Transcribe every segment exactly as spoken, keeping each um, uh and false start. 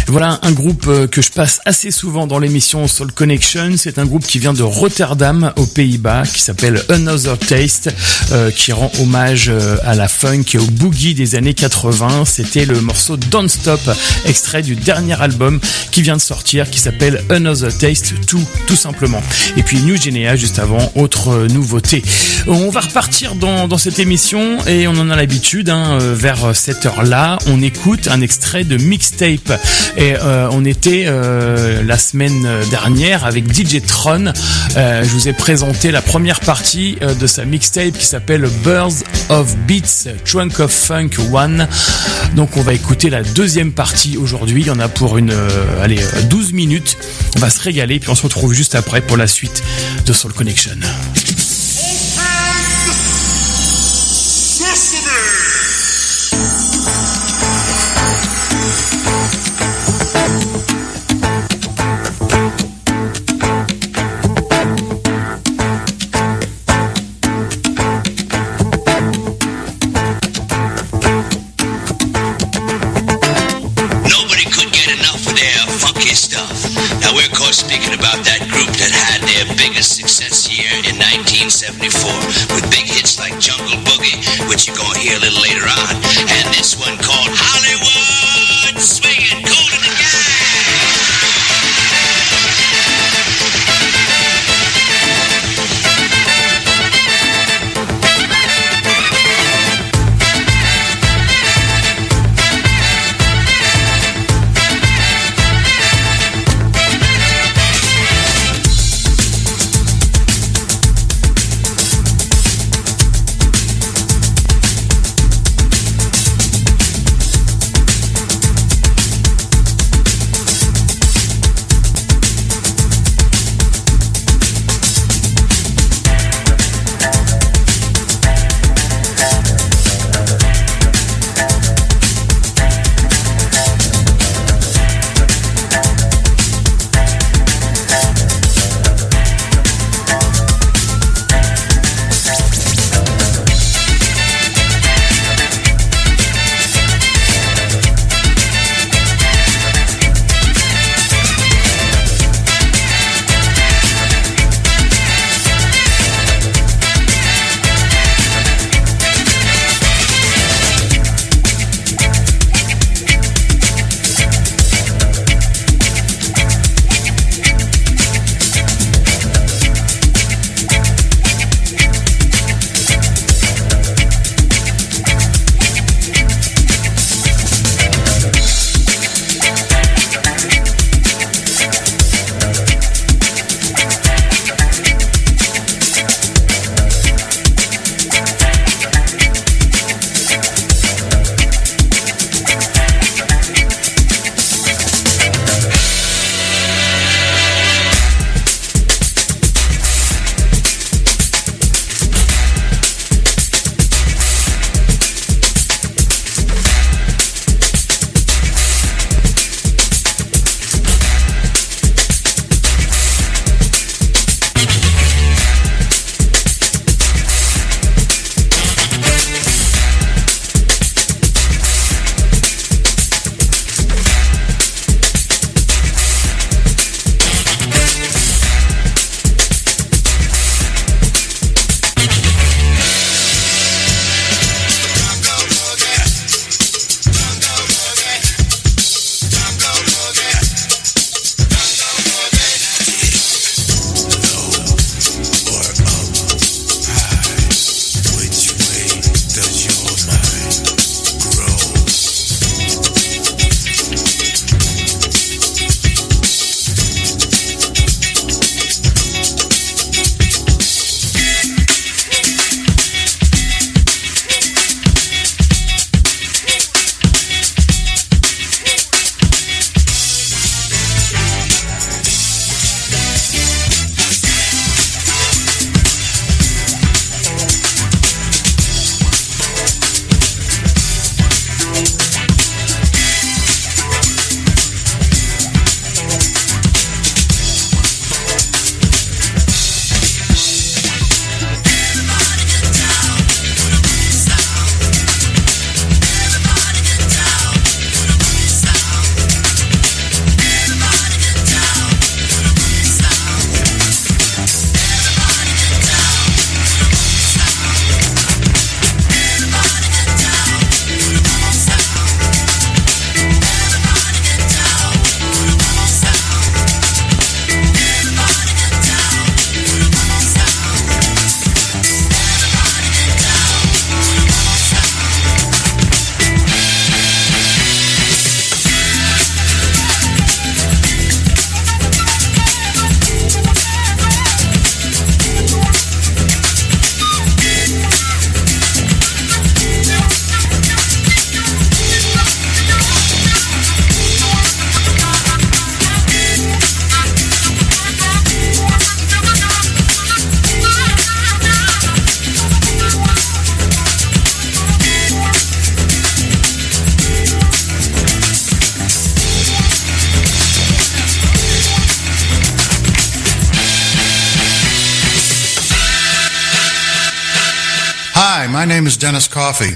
Voilà un groupe que je passe assez souvent dans l'émission Soul Connection. C'est un groupe qui vient de Rotterdam aux Pays-Bas, qui s'appelle Another Taste, euh, qui rend hommage à la funk et au boogie des années quatre-vingts. C'était le morceau Don't Stop, extrait du dernier album qui vient de sortir, qui s'appelle Another Taste deux, tout simplement. Et puis New Genea juste avant, autre nouveauté. On va repartir dans, dans cette émission et on en a l'habitude, hein, vers cette heure-là, on écoute un extrait de mixtape. Et euh, on était euh, la semaine dernière avec D J Tron. Euh, je vous ai présenté la première partie euh, de sa mixtape qui s'appelle Birds of Beats, Trunk of Funk One. Donc on va écouter la deuxième partie aujourd'hui. Il y en a pour une euh, allez, douze minutes. On va se régaler puis on se retrouve juste après pour la suite de Soul Connection. Speaking about that group that had their biggest success here in nineteen seventy-four with big hits like Jungle Boogie, which you're going to hear a little later on, and this one called Hollywood Swingin' Cool in the my name is Dennis Coffey.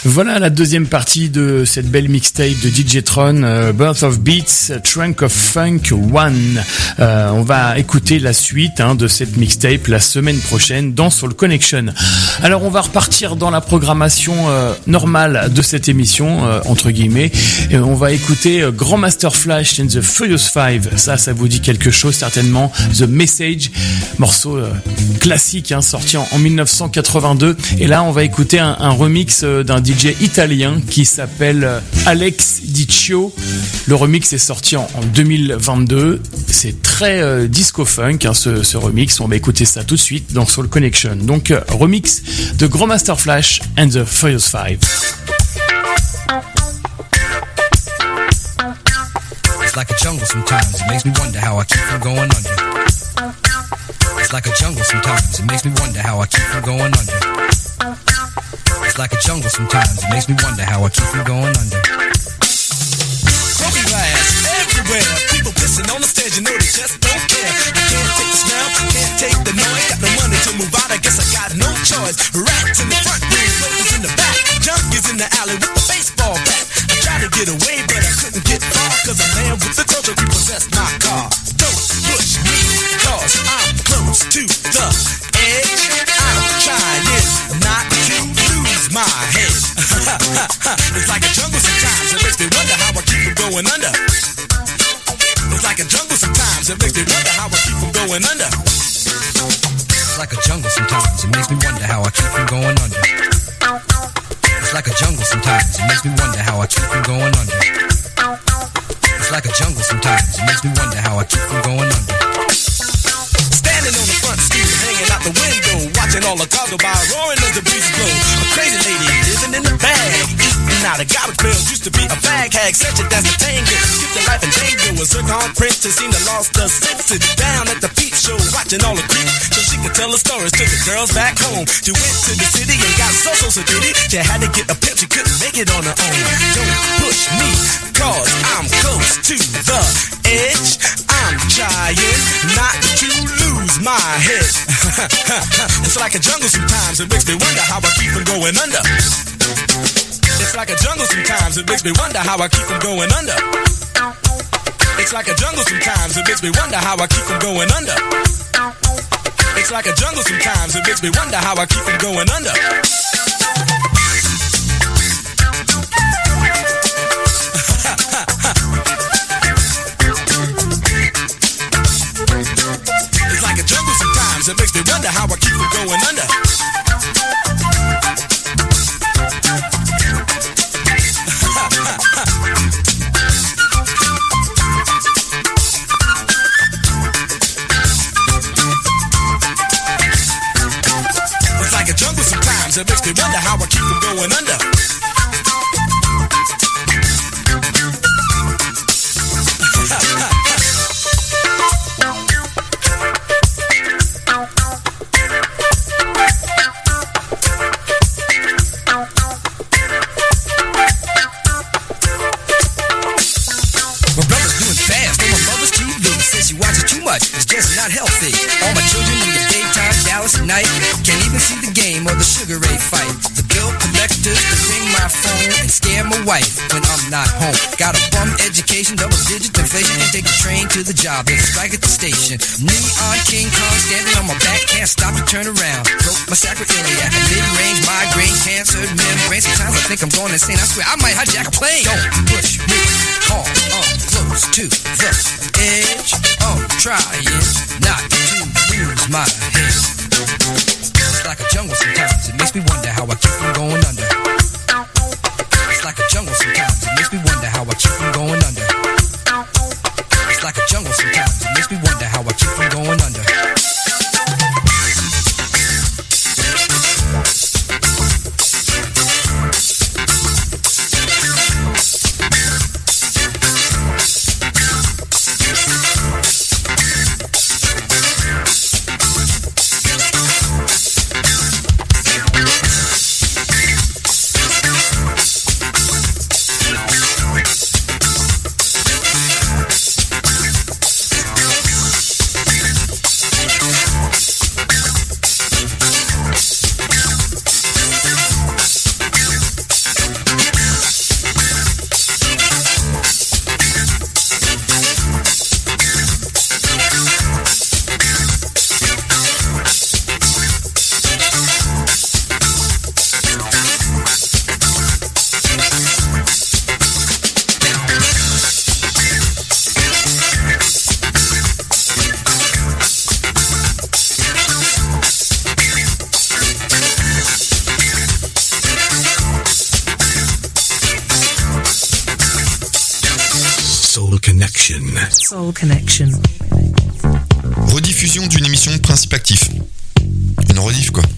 Voilà la deuxième partie de cette belle mixtape de D J Tron, euh, Birth of Beats, Trunk of Funk One. Euh, on va écouter la suite hein, de cette mixtape la semaine prochaine dans Soul Connection. Alors on va repartir dans la programmation euh, normale de cette émission, euh, entre guillemets, et on va écouter euh, Grandmaster Flash and the Furious Five. Ça, ça vous dit quelque chose certainement. The Message, morceau euh, classique hein, sorti en, en dix-neuf cent quatre-vingt-deux. Et là, on va écouter un, un remix euh, d'un D J italien qui s'appelle euh, Alex Diccio. Le remix est sorti en, en deux mille vingt-deux. C'est très euh, disco funk hein, ce, ce remix. On va écouter ça tout de suite dans Soul Connection. Donc euh, remix de Grandmaster Flash and the Furious Five. It's like a jungle sometimes, it makes me wonder how I keep from going under. It's like a jungle sometimes, it makes me wonder how I keep from going under. It's like a jungle sometimes, it makes me wonder how I keep from going under. Broken glass everywhere, people pissing on the stage, you know they just don't care. I can't take the smell, can't take the noise, got no money to move out, I guess I got no choice. Rats in the front, roaches in the back, junkies in the alley with the baseball bat. I tried to get away, but I couldn't get far, cause a man with the culture repossessed my car. Don't push me, cause I'm close to the edge. I'm trying not to lose my head. It's like a jungle sometimes, it makes me wonder how I keep from going under. It's like a jungle sometimes, it makes me wonder how I keep from going under. It's like a jungle sometimes, it makes me wonder how I keep from going under. It's like a jungle sometimes, it makes me wonder how I keep from going under. It's like a jungle sometimes, it makes me wonder how I keep from going under. Standing on the front stoop, hanging out the window, watching all the cars go by, roaring as the breeze blow. A crazy lady living in the bag, eating out of garbage pails, used to be a bag hag, such a dance to tango, skipped the life and tango. A zircon princess seemed to lost her senses, down at the peep show, watching all the creeps, so she could tell her stories to the girls back home. She went to the city and got so so so ditty, she had to get a pimp, she couldn't make it on her own. Don't push me, cause I'm close to the edge. I'm trying not to lose my head. It's like a jungle sometimes, it makes me wonder how I keep from going under. It's like a jungle sometimes, it makes me wonder how I keep from going under. It's like a jungle sometimes, it makes me wonder how I keep from going under. It's like a jungle sometimes, it makes me wonder how I keep from going under. It's like a jungle sometimes, it makes me wonder how I keep from going under. It's like a jungle sometimes, it makes me wonder how I keep from going under. Not healthy. All my children in the daytime, Dallas at night. Can't even see the game or the Sugar Ray fight. The bill collectors to ring my phone and scare my wife when I'm not home. Got a bum education, double digit inflation. Can't take the train to the job, there's a strike at the station. Neon King Kong standing on my back, can't stop to turn around. Broke my sacroiliac, mid-range migraine, cancer, membrane. Sometimes I think I'm going insane. I swear I might hijack a plane. Don't push me, call, I'm close to the edge. I'm trying not to lose my head. It's like a jungle sometimes, it makes me wonder how I keep from going under. It's like a jungle sometimes, it makes me wonder how I keep from going under. It's like a jungle sometimes, it makes me wonder how I keep from going under. Soul Connection. Soul Connection. Rediffusion d'une émission de Principe Actif. Une rediff quoi.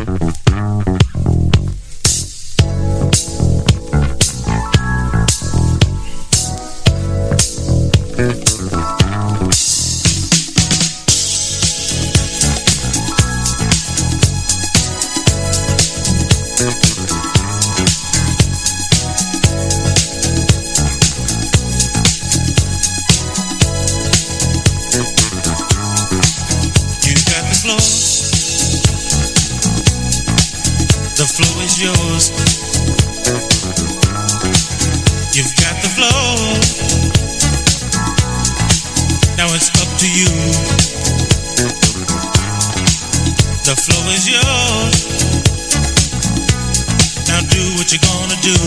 The flow is yours. You've got the flow. Now it's up to you. The flow is yours. Now do what you're gonna do.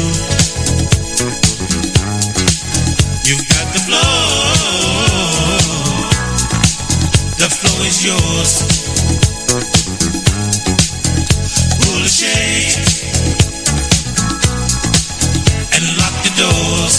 You've got the flow. The flow is yours. Pull the shade and lock the doors.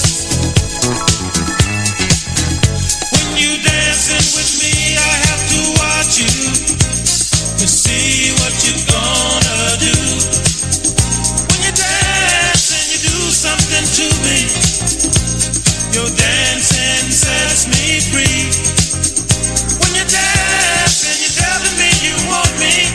When you dancing with me, I have to watch you to see what you're gonna do. When you dance and you do something to me, your dancing sets me free. When you dance and you're telling me you want me,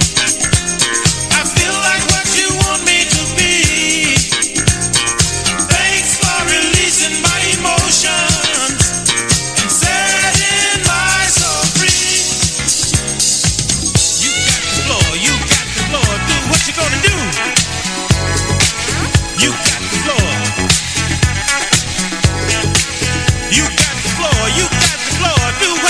do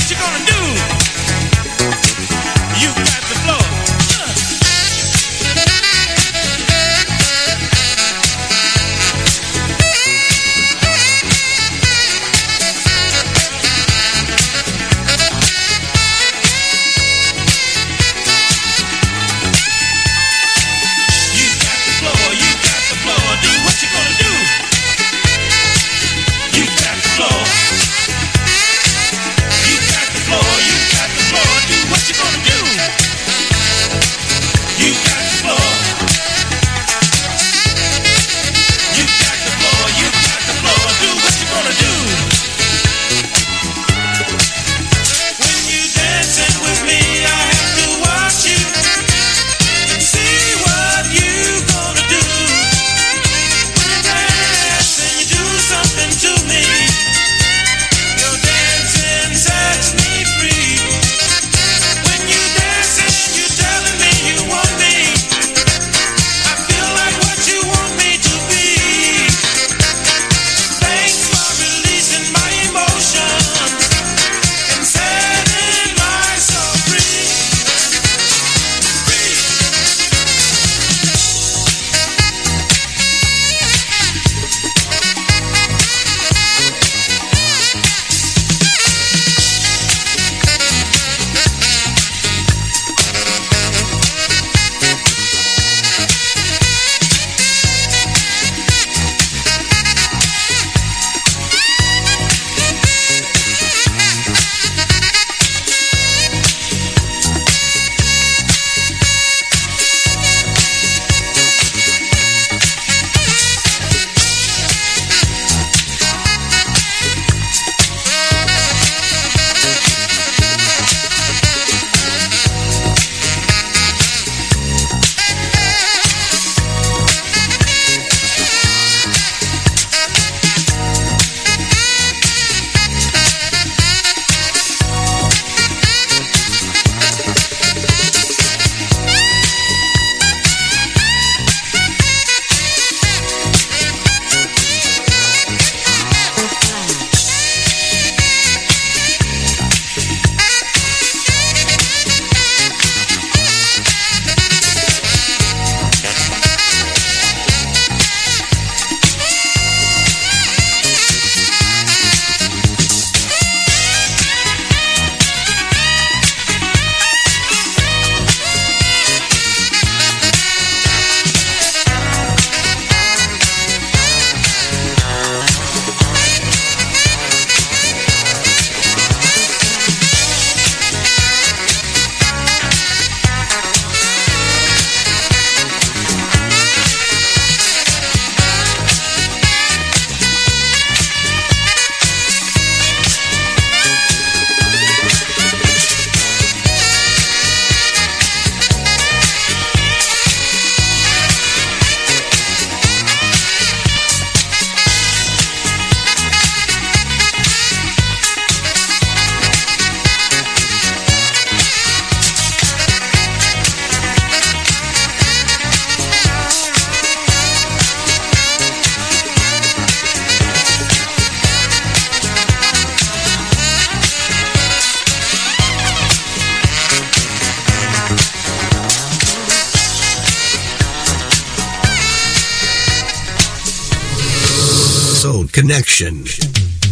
Connection.